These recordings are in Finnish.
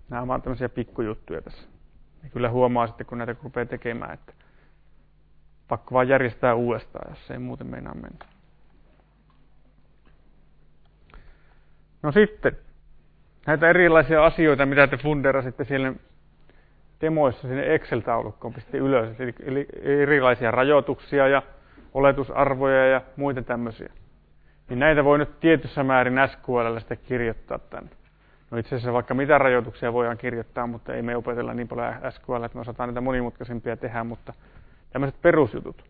Nämä ovat tämmöisiä pikkujuttuja tässä. Ja kyllä huomaa sitten, kun näitä rupeaa tekemään, että pakko vaan järjestää uudestaan, jos ei muuten meinaa mennä. No sitten, näitä erilaisia asioita, mitä te funderasitte siellä demoissa sinne Excel-taulukkoon pisti ylös. Eli erilaisia rajoituksia ja oletusarvoja ja muita tämmöisiä. Niin näitä voi nyt tietyssä määrin SQL:llä sitten kirjoittaa tänne. No itse asiassa vaikka mitä rajoituksia voidaan kirjoittaa, mutta ei me opetella niin paljon SQL, että me osataan niitä monimutkaisempia tehdä, mutta tämmöiset perusjutut.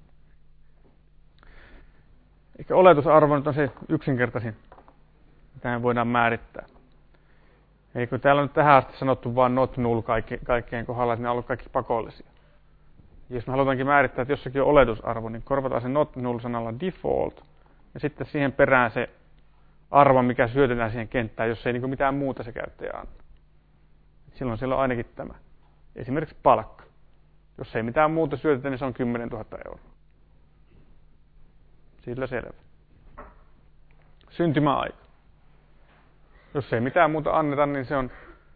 Eikä oletusarvo nyt on se yksinkertaisin, mitä me voidaan määrittää. Eli kun täällä on nyt tähän asti sanottu vain not null kaikkien kohdalla, että ne on ollut kaikki pakollisia. Ja jos me halutaankin määrittää, että jossakin on oletusarvo, niin korvataan se not null sanalla default, ja sitten siihen perään se arvo, mikä syötetään siihen kenttään, jos ei niin mitään muuta se käyttäjä anna. Silloin siellä on ainakin tämä. Esimerkiksi palkka. Jos ei mitään muuta syötetä, niin se on 10 000 €. Sillä selvä. Syntymäaika. Jos ei mitään muuta anneta, niin se on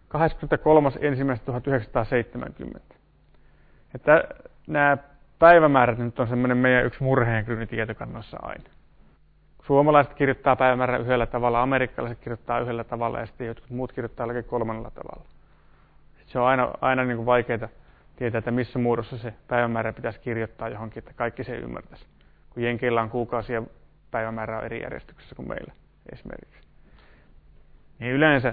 23.1.1970. Että nämä päivämäärät nyt on semmoinen meidän yksi murheenkryyni tietokannossa aina. Suomalaiset kirjoittaa päivämäärän yhdellä tavalla, amerikkalaiset kirjoittaa yhdellä tavalla ja sitten jotkut muut kirjoittaa jollakin kolmannella tavalla. Sitten se on aina niin kuin vaikeaa tietää, että missä muodossa se päivämäärä pitäisi kirjoittaa johonkin, että kaikki se ymmärtäisi. Kun jenkeillä on kuukausia päivämäärä on eri järjestyksessä kuin meillä esimerkiksi. Niin yleensä,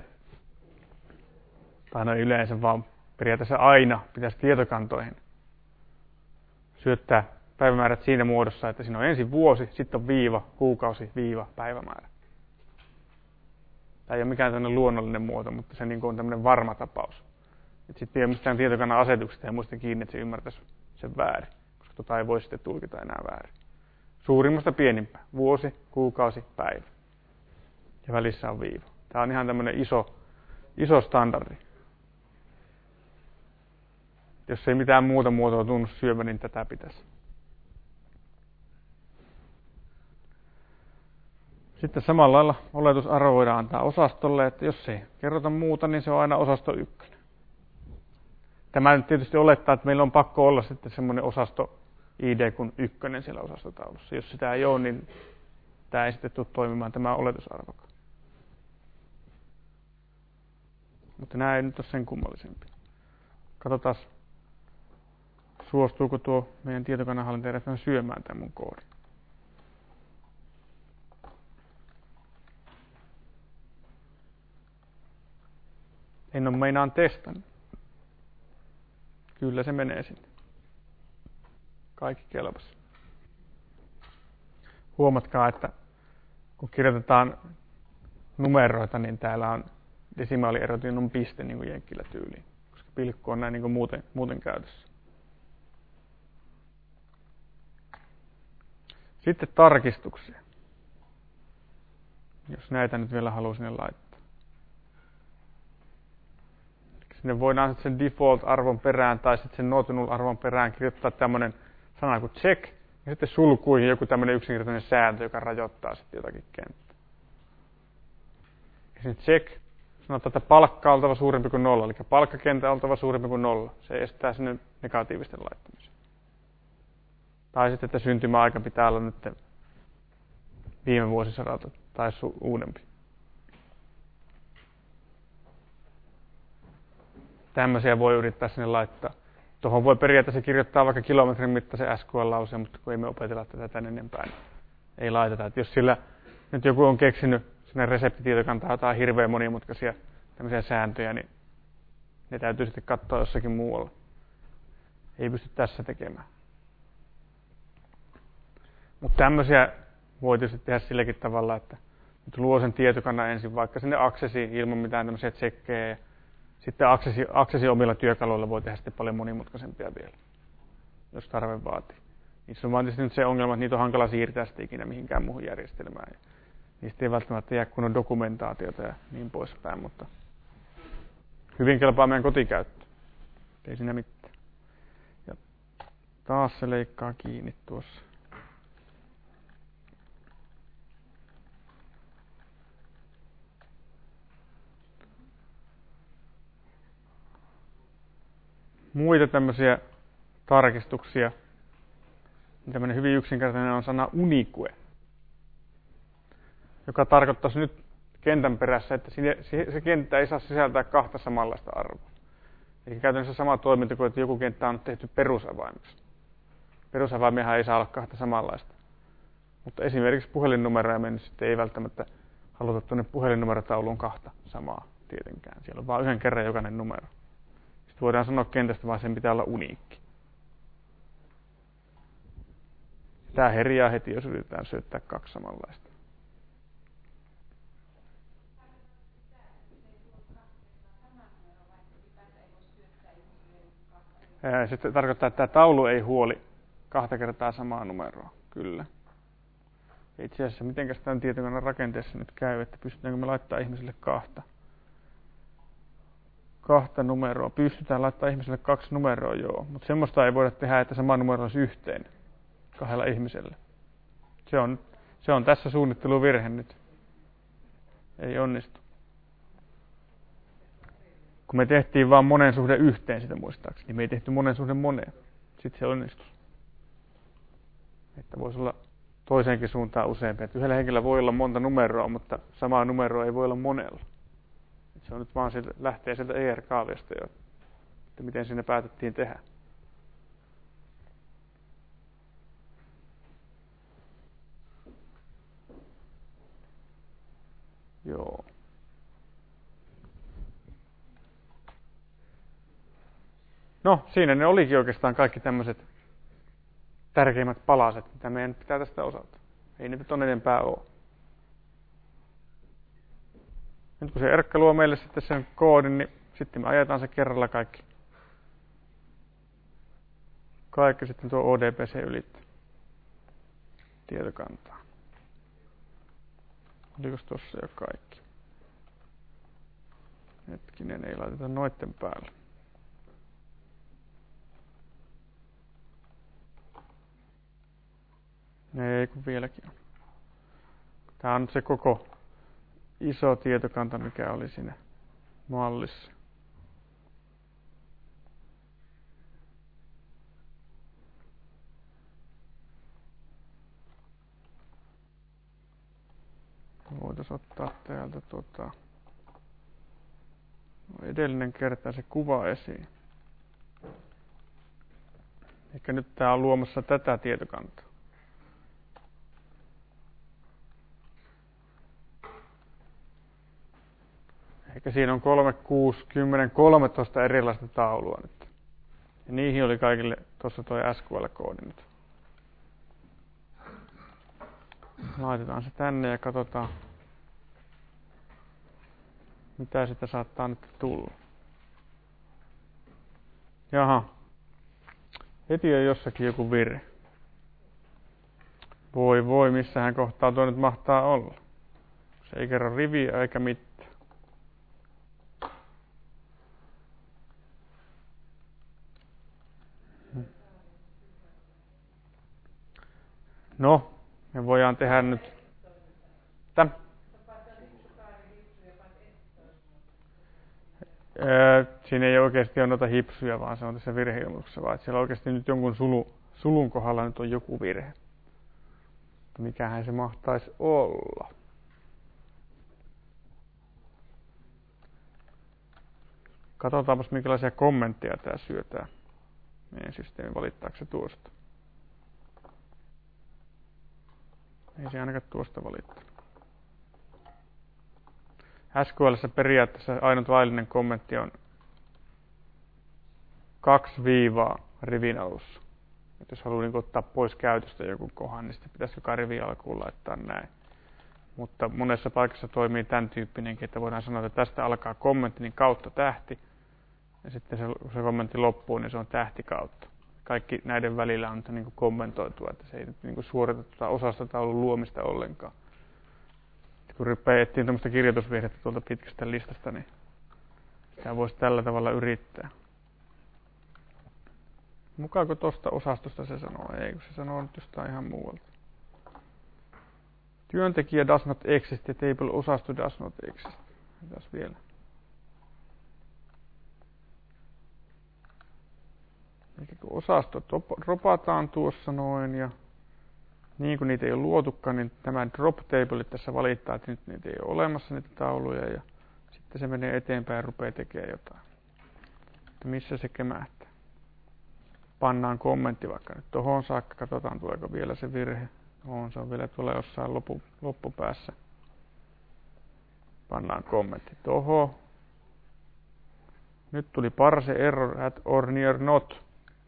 vaan periaatteessa aina pitäisi tietokantoihin syöttää päivämäärät siinä muodossa, että siinä on ensin vuosi, sitten on viiva, kuukausi, viiva, päivämäärä. Tämä ei ole mikään tämmöinen luonnollinen muoto, mutta se niin kuin on tämmöinen varma tapaus. Sitten ei ole mistään tietokannan asetuksesta ja muista kiinni, että se ymmärtäisi sen väärin, koska tota ei voi sitten tulkita enää väärin. Suurimmasta pienimpään, vuosi, kuukausi, päivä. Ja välissä on viiva. Tämä on ihan tämmöinen iso standardi. Jos ei mitään muuta muotoa tunnu syövä, niin tätä pitäisi. Sitten samalla lailla oletusarvo voidaan antaa osastolle, että jos ei kerrota muuta, niin se on aina osasto 1. Tämä nyt tietysti olettaa, että meillä on pakko olla sitten semmoinen osasto ID kuin 1 siellä osastotaulussa. Jos sitä ei ole, niin tämä ei sitten tule toimimaan tämä oletusarvokaan. Mutta nämä ei nyt ole sen kummallisempi. Katsotaan, suostuuko tuo meidän tietokannanhallintajärjestelmä syömään tämän mun koodin. En ole meinaan testannut. Kyllä se menee sinne. Kaikki kelpasi. Huomatkaa, että kun kirjoitetaan numeroita, niin täällä on desimaalierot, niin on piste niin kuin jenkkillä tyyliin, koska pilkku on näin niin kuin muuten käytössä. Sitten tarkistuksia. Jos näitä nyt vielä haluaa sinne laittaa. Sinne voidaan sitten sen default-arvon perään tai sitten sen not null-arvon perään kirjoittaa tämmöinen sana kuin check, ja sitten sulkuihin joku tämmöinen yksinkertainen sääntö, joka rajoittaa sitten jotakin kenttää. Ja sitten check, sanotaan, että palkka on oltava suurempi kuin 0, eli palkkakenttä on oltava suurempi kuin 0. Se estää sinne negatiivisten laittamisen. Tai sitten, että syntymäaika pitää olla nyt viime vuosisadalta tai uudempi. Tämmöisiä voi yrittää sinne laittaa. Tuohon voi periaatteessa kirjoittaa vaikka kilometrin mittaisen SQL-lauseen, mutta kun ei me opetella tätä tän enempää, niin ei laiteta. Et jos sillä nyt joku on keksinyt sinne reseptitietokantaan jotain hirveän monimutkaisia tämmöisiä sääntöjä, niin ne täytyy sitten katsoa jossakin muualla. Ei pysty tässä tekemään. Mutta tämmöisiä voi tietysti tehdä silläkin tavalla, että nyt luo sen tietokannan ensin vaikka sinne Accessiin ilman mitään tämmöisiä tsekkejä. Sitten Accessin omilla työkaluilla voi tehdä sitten paljon monimutkaisempia vielä, jos tarve vaatii. Niissä on vaan tietysti nyt se ongelma, että niitä on hankala siirtää sitten ikinä mihinkään muuhun järjestelmään. Ja niistä ei välttämättä jää kunnon dokumentaatiota ja niin poispäin, mutta hyvin kelpaa meidän kotikäyttöön. Ei siinä mitään. Ja taas se leikkaa kiinni tuossa. muita tämmöisiä tarkistuksia. Tämmöinen hyvin yksinkertainen on sana unique, joka tarkoittaisi nyt kentän perässä, että se kenttä ei saa sisältää kahta samanlaista arvoa. Eli käytännössä sama toiminta kuin, että joku kenttä on tehty perusavaimeksi. Perusavaimiahan ei saa olla kahta samanlaista. Mutta esimerkiksi puhelinnumeroja mennyt sitten ei välttämättä haluta tuonne puhelinnumerotauluun kahta samaa tietenkään. Siellä on vain yhden kerran jokainen numero. Sitten voidaan sanoa kentästä, vaan sen pitää olla uniikki. Tämä herjaa heti, jos yritetään syöttää kaksi samanlaista. Se tarkoittaa, että tämä taulu ei huoli kahta kertaa samaa numeroa. Kyllä. Itse asiassa, mitenkäs tämän tietokoneen rakenteessa nyt käy, että pystytäänkö me laittaa ihmiselle kahta numeroa. Pystytään laittaa ihmiselle 2 numeroa, joo. Mutta semmoista ei voida tehdä, että sama numero olisi yhteinen 2 ihmiselle. Se on tässä suunnitteluvirhe nyt. Ei onnistu. Kun me tehtiin vaan monen suhde yhteen sitä muistaakseni, niin me ei tehty monen suhde moneen. Sitten se onnistui. Että voisi olla toiseenkin suuntaan useampi. Että yhdellä henkilöllä voi olla monta numeroa, mutta samaa numeroa ei voi olla monella. Että se on nyt vaan lähtee sieltä ER-kaaviosta jo, että miten siinä päätettiin tehdä. Joo. No, siinä ne olikin oikeastaan kaikki tämmöiset tärkeimmät palaset, mitä meidän pitää tästä osata. Ei niitä ton enempää ole. Nyt kun se Erkka luo meille sitten sen koodin, niin sitten me ajetaan se kerralla kaikki. Kaikki sitten tuo ODBC ylittää tietokantaa. Oliko tuossa jo kaikki? Hetkinen, ei laiteta noitten päälle. Ei, kun vieläkin on. Tämä on nyt se koko iso tietokanta, mikä oli siinä mallissa. Voitaisiin ottaa täältä edellinen kerta se kuva esiin. Ehkä nyt tää on luomassa tätä tietokantaa. Ehkä siinä on 3, 6, 10, 13 erilaista taulua nyt. Ja niihin oli kaikille tuossa toi SQL-koodi nyt. Laitetaan se tänne ja katsotaan, mitä sitä saattaa nyt tulla. Jaha. Heti on jossakin joku virhe. Voi, missähän kohtaa tuo nyt mahtaa olla. Se ei kerro riviä eikä mitään. No, me voidaan tehdä nyt. Siinä ei oikeasti ole noita hipsuja, vaan se on tässä virheilmoituksessa, vaan siellä oikeasti nyt jonkun sulun kohdalla nyt on joku virhe. Mikähän se mahtaisi olla? Katsotaanpas minkälaisia kommentteja tää syötää. Meidän systeemi valittaako se tuosta. Ei se ainakaan tuosta valittaa. SQL:ssä periaatteessa ainut laillinen kommentti on 2 viivaa rivin alussa. Et jos haluaa ottaa pois käytöstä joku kohan, niin sitten pitäisi joka rivi alkuun laittaa näin. Mutta monessa paikassa toimii tämän tyyppinenkin, että voidaan sanoa, että tästä alkaa kommentti, niin kautta tähti. Ja sitten se kommentti loppuu, niin se on tähti kautta. Kaikki näiden välillä on niin kuin kommentoitua, että se ei nyt niin suorita tuota osastataulun luomista ollenkaan. Kun ryppäin etsiin tämmöistä kirjoitusvirhettä tuolta pitkästä listasta, niin sitä voisi tällä tavalla yrittää. Mukaako tuosta osastosta se sanoo? Ei, kun se sanoo nyt jostain ihan muualta. Työntekijä does not exist ja table-osasto does not exist. Mitäs vielä? Eli kun osastot dropataan tuossa noin ja niin kuin niitä ei ole luotukaan, niin tämä drop table tässä valittaa, että nyt niitä ei ole olemassa niitä tauluja ja sitten se menee eteenpäin ja rupeaa tekemään jotain. Että missä se kemähtää. Pannaan kommentti vaikka nyt tohon saakka, katsotaan tuleeko vielä se virhe. Se on vielä tuolla jossain loppupäässä. Pannaan kommentti tohon. Nyt tuli parse error at or near not.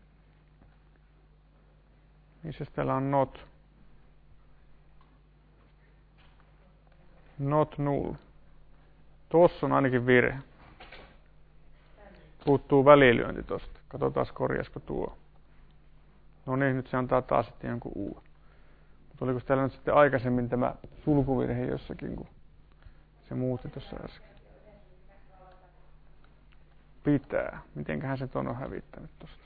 Missä täällä on not? Not null. Tossa on ainakin virhe. Puuttuu välilyönti tosta. Katsotaan korjasko tuo. No niin, nyt se antaa taas sitten jonkun uuden. Mutta oliko täällä nyt sitten aikaisemmin tämä sulkuvirhe jossakin, kun se muutti tuossa äsken? Pitää. Mitenköhän se ton on hävittänyt tosta?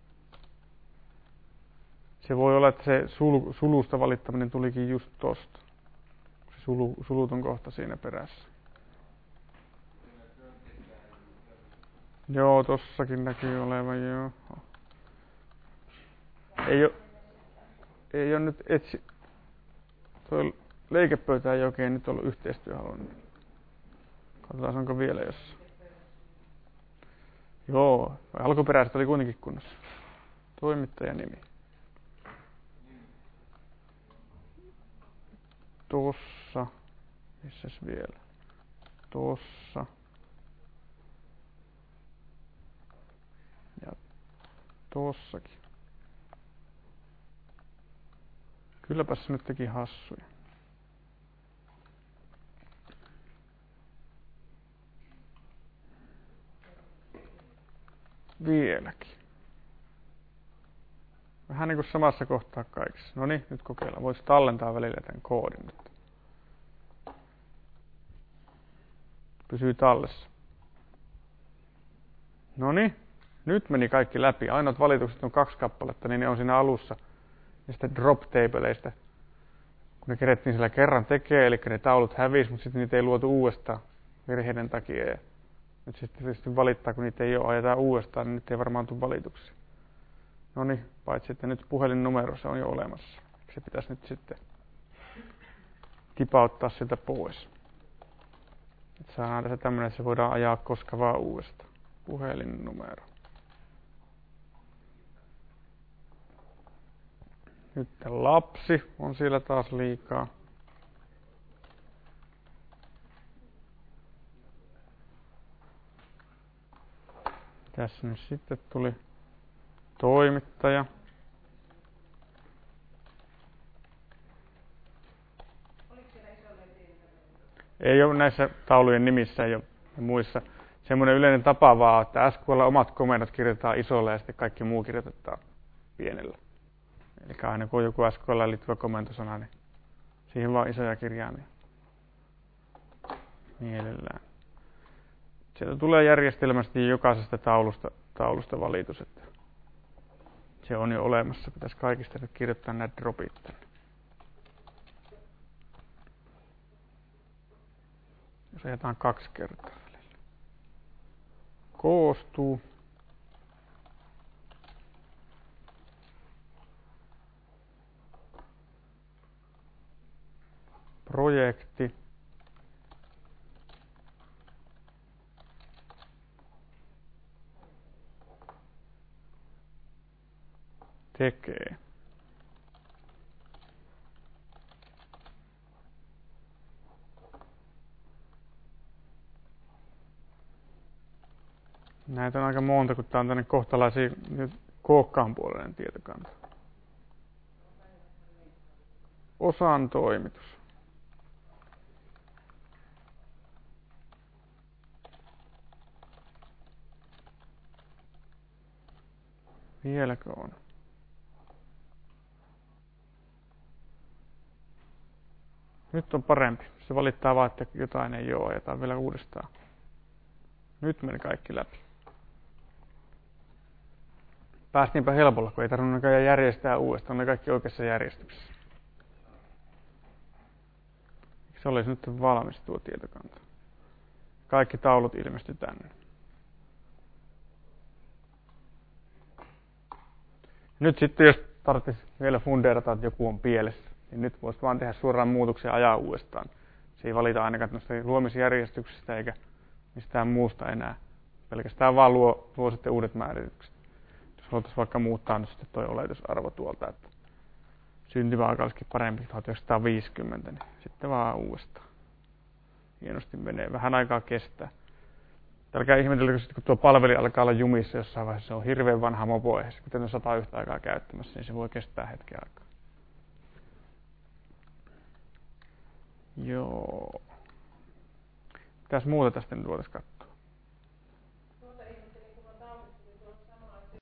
Se voi olla, että se sulusta valittaminen tulikin just tosta. Se suluton kohta siinä perässä. Joo, tossakin näkyy olevan, joo. Ei oo nyt toi leikepöytä ei oikein nyt ollut yhteistyöhaluinen. Katsotaan, onko vielä jossain. Joo, alkuperäiset oli kuitenkin kunnossa. Toimittajan nimi. Tossa. Missäs vielä? Tossa. Ja tossakin. Kylläpäs se nyt teki hassuja. Vieläkin. Vähän niin kuin samassa kohtaa kaikissa. No niin, nyt kokeillaan. Voisi tallentaa välillä tämän koodin nyt. Pysyy tallessa. No niin, nyt meni kaikki läpi. Ainoat valitukset on 2 kappaletta, niin ne on siinä alussa. Ja sitten drop tableista. Kun ne kerettiin siellä kerran tekee, eli ne taulut hävisi, mutta sitten niitä ei luotu uudestaan virheiden takia. Ja nyt sitten tietysti valittaa, kun niitä ei ole, ajetaan uudestaan, niin nyt ei varmaan tule valituksia. No niin, paitsi että nyt puhelinnumero se on jo olemassa. Se pitäisi nyt sitten tipauttaa sieltä pois. Nyt saadaan tässä tämmöinen, että se voidaan ajaa koska vaan uudestaan. Puhelinnumero. Nyt lapsi on siellä taas liikaa. Tässä nyt sitten tuli toimittaja. Ei ole näissä taulujen nimissä ei ole muissa. Semmoinen yleinen tapa vaan, että SQL omat komennot kirjoitetaan isolla ja sitten kaikki muu kirjoitetaan pienellä. Eli aina kun on joku SQL liittyvä komentosana, niin siihen vaan isoja kirjaimia. Mielellään. Sieltä tulee järjestelmästi jokaisesta taulusta valitus, että se on jo olemassa. Pitäisi kaikista nyt kirjoittaa näitä dropit. Jos ajetaan 2 kertaa välillä. Koostuu. Projekti. Tekee. Näitä on aika monta, kun tää on tänne kohtalaisia kookkaan puolinen tietokanta. Osan toimitus. Vieläkö on? Nyt on parempi. Se valittaa vaan, että jotain ei ole, ajetaan vielä uudestaan. Nyt meni kaikki läpi. Päästiinpä helpolla, kun ei tarvinnut järjestää uudestaan. Ne kaikki oikeassa järjestyksessä. Se olisi nyt valmis tuo tietokanta. Kaikki taulut ilmestyi tänne. Nyt sitten jos tarvitsisi vielä fundeerata, että joku on pielessä, niin nyt voisi vaan tehdä suoraan muutoksia ja ajaa uudestaan. Se ei valita ainakaan noista luomisjärjestyksestä eikä mistään muusta enää. Pelkästään vaan luo sitten uudet määritykset. Jos haluttaisiin vaikka muuttaa nyt sitten toi oletusarvo tuolta, että syntymäaika olisikin parempi 1950, niin sitten vaan uudestaan. Hienosti menee. Vähän aikaa kestää. Älkää ihmetellä, kun tuo palveli alkaa olla jumissa jossain vaiheessa. Se on hirveän vanha mopo edes. Kuten on 100 yhtä aikaa käyttämässä, niin se voi kestää hetken aikaa. Joo. Mitäs muuta tästä nyt voitaisiin katsoa?